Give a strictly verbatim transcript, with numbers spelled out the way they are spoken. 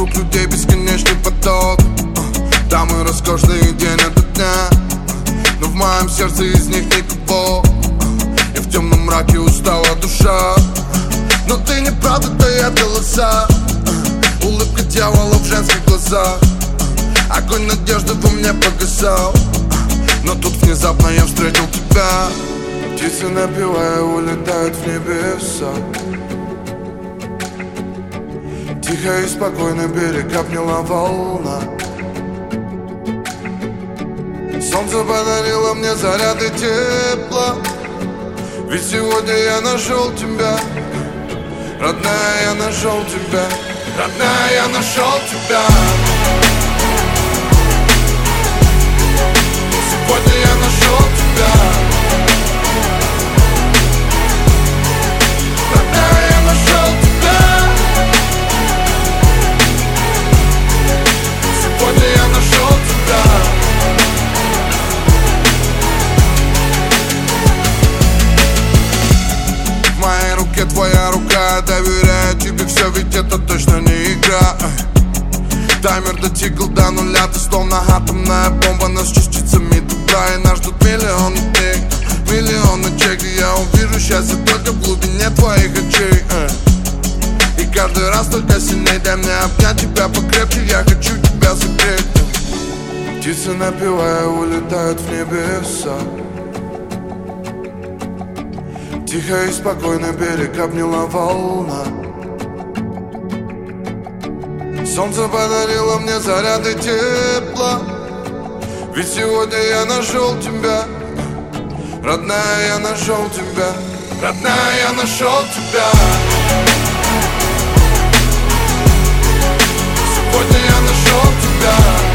Вокруг людей бесконечный поток, дамы роскошные день ото дня, но в моем сердце из них никого. Я в темном мраке, устала душа, но ты не правда, твоя голоса, улыбка дьявола в женских глазах. Огонь надежды во мне погасал, но тут внезапно я встретил тебя. Птицы, напевая, улетают в небеса. Тихо и спокойно берег обняла волна. Солнце подарило мне заряды тепла. Ведь сегодня я нашел тебя. Родная, я нашел тебя. Родная, я нашел тебя. Сегодня я нашел тебя. Родная, я нашел тебя. Сегодня я нашел тебя. В моей руке твоя рука, я доверяю тебе все, ведь это точно не игра. Таймер дотикал до нуля, ты словно атомная бомба, нас частицами добра. И нас ждут миллионы дней, миллионы ночей, где я увижу счастье только в глубине твоих очей. И каждый раз только сильней, дай мне обнять тебя покрепче, я хочу тебя согреть. Птицы, напевая, улетают в небеса. Тихо и спокойно берег обняла волна. Солнце подарило мне заряды тепла. Ведь сегодня я нашел тебя. Родная, я нашел тебя. Родная, я нашел тебя. Сегодня я нашел тебя.